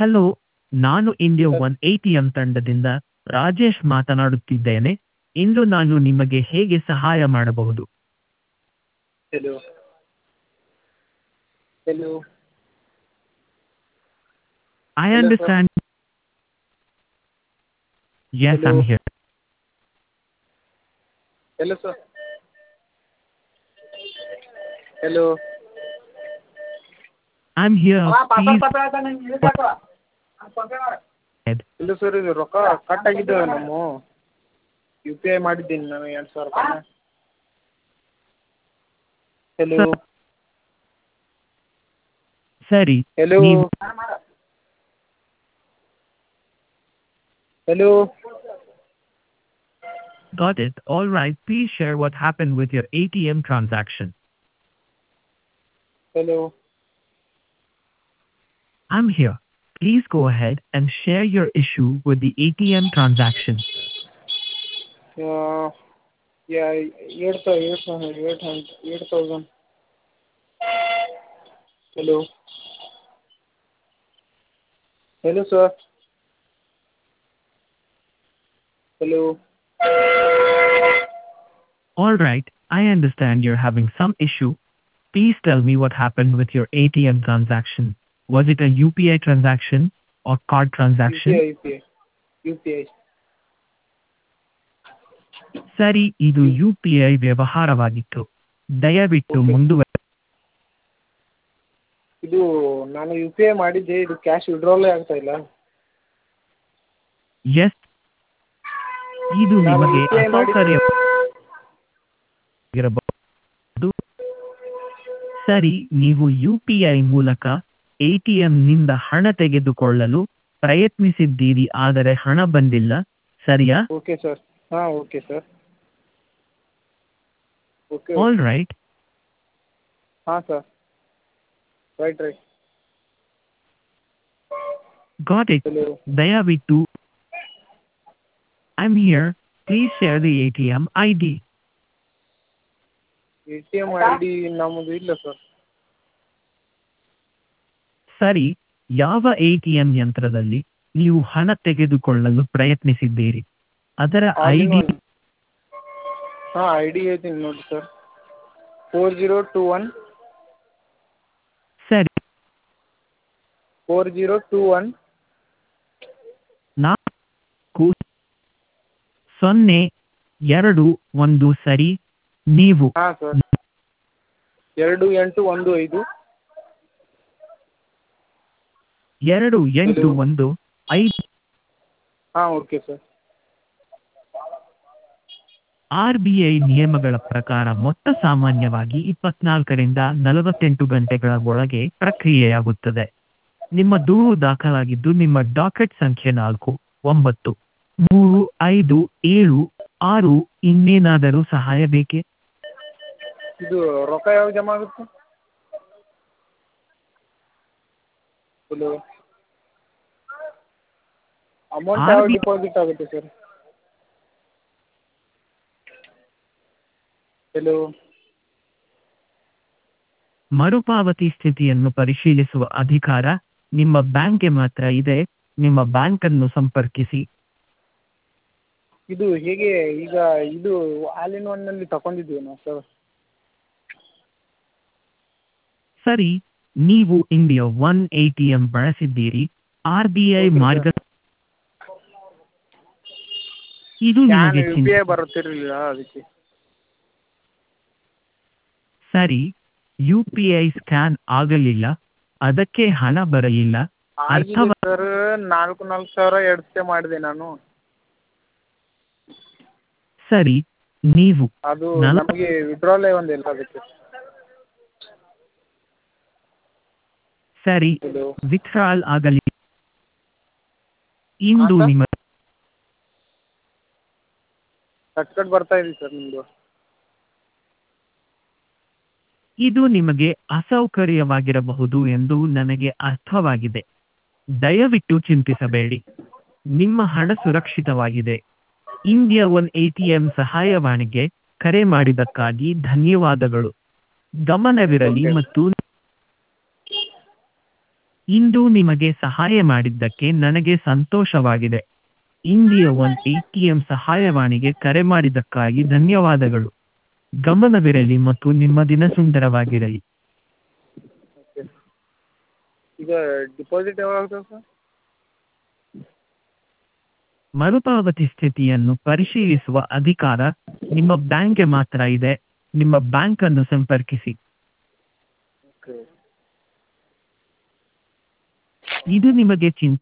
Hello, ನಾನು India one ATM ತಂಡದಿಂದ ರಾಜೇಶ್ ಮಾತನಾಡುತ್ತಿದ್ದೇನೆ. ಇಂದು ನಾನು ನಿಮಗೆ ಹೇಗೆ ಸಹಾಯ ಮಾಡಬಹುದು? Hello. Hello. I Hello, sir. understand. Yes, Hello. I'm here. Hello, sir. Hello. I'm here. Please ahead. ಇಲ್ಲ ಸರ್, ಇದು ರೊಕ್ಕ ಕಟ್ ಆಗಿದ್ದಾವೆ ನಮ್ಮ ಯು ಪಿ ಐ ಮಾಡಿದ್ದೀನಿ ನಾನು 2,000 ರೂಪಾಯಿನ. ಹೆಲೋ ಸರಿ, ಹೆಲೋ ನೀವು hello got it. All right. Please share what happened with your ATM transaction. Hello I'm here. Please go ahead and share your issue with the ATM transaction. 8,000. Hello hello sir. Hello All right. I understand you're having some issue. Please tell me what happened with your ATM transaction. Was it a UPI transaction or card transaction? U P I. ಸರಿ, ಇದು UPI ವ್ಯವಹಾರವಾಗಿತ್ತು. ದಯವಿಟ್ಟು Okay. ಇದು ನಾನು you P I ಮಾಡಿದ್ದೆ, ಇದು cash ವಿಡ್ರಾಲೇ ಆಗ್ತಾ ಇಲ್ಲ. S, ಇದು ನಾನು ನಿಮಗೆ UPI ಅಸೌಕರ್ಯವಾಗಿರಬಹುದು. ಸರಿ, ನೀವು UPI ಮೂಲಕ ATMನಿಂದ ಹಣ ತೆಗೆದುಕೊಳ್ಳಲು ಪ್ರಯತ್ನಿಸಿದ್ದೀರಿ, ಆದರೆ ಹಣ ಬಂದಿಲ್ಲ, ಸರಿಯಾ? Okay sir. ಹಾಂ, okay sir. Okay. All right. ಹಾಂ sir. Right. Got it. Hello ದಯವಿಟ್ಟು I'm here. Please share the ATM ID. A T M I D ನಮ್ಮದು ಇಲ್ಲ ಸರ್. ಸರಿ, ಯಾವ ATM ಯಂತ್ರದಲ್ಲಿ ನೀವು ಹಣ ತೆಗೆದುಕೊಳ್ಳಲು ಪ್ರಯತ್ನಿಸಿದ್ದೀರಿ? ಅದರ ID ಹಾಂ, ಐ ಡಿ ಹೇಳ್ತೀನಿ ನೋಡಿ ಸರ್. 4021 ಸರಿ, 4021 4021 ಸರಿ. ನೀವು ಹಾಂ ಸರ್. 2815 2815 ಹಾಂ, ಓಕೆ ಸರ್. RBI ನಿಯಮಗಳ ಪ್ರಕಾರ ಮೊತ್ತ ಸಾಮಾನ್ಯವಾಗಿ 24ರಿಂದ 48 ಗಂಟೆಗಳ ಒಳಗೆ ಪ್ರಕ್ರಿಯೆಯಾಗುತ್ತದೆ. ನಿಮ್ಮ ದೂರು ದಾಖಲಾಗಿದ್ದು ನಿಮ್ಮ ಡಾಕೆಟ್ ಸಂಖ್ಯೆ 49357 ಇನ್ನೇನಾದರೂ ಸಹಾಯ ಬೇಕೇ? ಇದು ರೊಕ್ಕ ಯಾವಾಗ ಜಮಾ ಆಗುತ್ತೆ? ಹಲೋ, ಅಮೌಂಟ್ ಯಾವಾಗ ಡಿಪಾಸಿಟ್ ಆಗುತ್ತೆ ಸರ್? ಹೆಲೋ ಮರುಪಾವತಿ ಸ್ಥಿತಿಯನ್ನು ಪರಿಶೀಲಿಸುವ ಅಧಿಕಾರ ನಿಮ್ಮ ಬ್ಯಾಂಕ್ಗೆ ಮಾತ್ರ ಇದೆ. ನಿಮ್ಮ ಬ್ಯಾಂಕನ್ನು ಸಂಪರ್ಕಿಸಿ. ಇದು ಹೇಗೆ ಈಗ ಇದು ಆಲ್ ಇನ್ ಒನ್ನಲ್ಲಿ ತಗೊಂಡಿದ್ದೀವಿ ನಾವು ಸರ್. ಸರಿ, ನೀವು ಇಂಡಿಯಾ ಒನ್ ATM ಬಳಸಿದ್ದೀರಿ. RBI Okay, ಮಾರ್ಗ sir. ಇದು ನಿಮಗೆ ಯು ಪಿ ಐ ಬರುತ್ತಿರಲಿಲ್ಲ ಅದಕ್ಕೆ. ಸರಿ, UPI ಸ್ಕ್ಯಾನ್ ಆಗಲಿಲ್ಲ, ಅದಕ್ಕೆ ಹಣ ಬರಲಿಲ್ಲ. ಆಗಿದೆ ಸರ್. 4,000 ಎಡ್ಸ್ಟೇ ಮಾಡಿದೆ ನಾನು. ಸರಿ, ನೀವು ಅದು ನಮಗೆ ವಿಡ್ರಾಲೇ ಒಂದಿಲ್ಲ ಅದಕ್ಕೆ. ಸರಿ, ಹಲೋ ವಿತ್ಡ್ರಾಲ್ ಆಗಲಿ. ಇಂದು sir? ನಿಮ್ಮ ಕಟ್ ಬರ್ತಾ ಇದೆ ಸರ್ ನಿಮ್ಮದು. ಇದು ನಿಮಗೆ ಅಸೌಕರ್ಯವಾಗಿರಬಹುದು ಎಂದು ನನಗೆ ಅರ್ಥವಾಗಿದೆ. ದಯವಿಟ್ಟು ಚಿಂತಿಸಬೇಡಿ. ನಿಮ್ಮ ಹಣ ಸುರಕ್ಷಿತವಾಗಿದೆ. ಇಂಡಿಯಾ ಒನ್ ATM ಸಹಾಯವಾಣಿಗೆ ಕರೆ ಮಾಡಿದ್ದಕ್ಕಾಗಿ ಧನ್ಯವಾದಗಳು. ಗಮನವಿರಲಿ Okay. ಮತ್ತು ಇಂದು ನಿಮಗೆ ಸಹಾಯ ಮಾಡಿದ್ದಕ್ಕೆ ನನಗೆ ಸಂತೋಷವಾಗಿದೆ. ಇಂಡಿಯಾ ಒನ್ ATM ಸಹಾಯವಾಣಿಗೆ ಕರೆ ಮಾಡಿದ್ದಕ್ಕಾಗಿ ಧನ್ಯವಾದಗಳು. ಗಮನವಿರಲಿ ಮತ್ತು ನಿಮ್ಮ ದಿನ ಸುಂದರವಾಗಿರಲಿ. ಓಕೆ. ಈಗ ಡಿಪಾಸಿಟ್ ಯಾವಾಗ ಆಗ್ತದೆ ಸರ್? ಮರುಪಾವತಿ ಸ್ಥಿತಿಯನ್ನು ಪರಿಶೀಲಿಸುವ ಅಧಿಕಾರ ನಿಮ್ಮ ಬ್ಯಾಂಕ್ಗೆ ಮಾತ್ರ ಇದೆ. ನಿಮ್ಮ ಬ್ಯಾಂಕ್ ಅನ್ನು ಸಂಪರ್ಕಿಸಿ. ಓಕೆ. ಇದು ನಿಮಗೆ ಚಿಂತೆ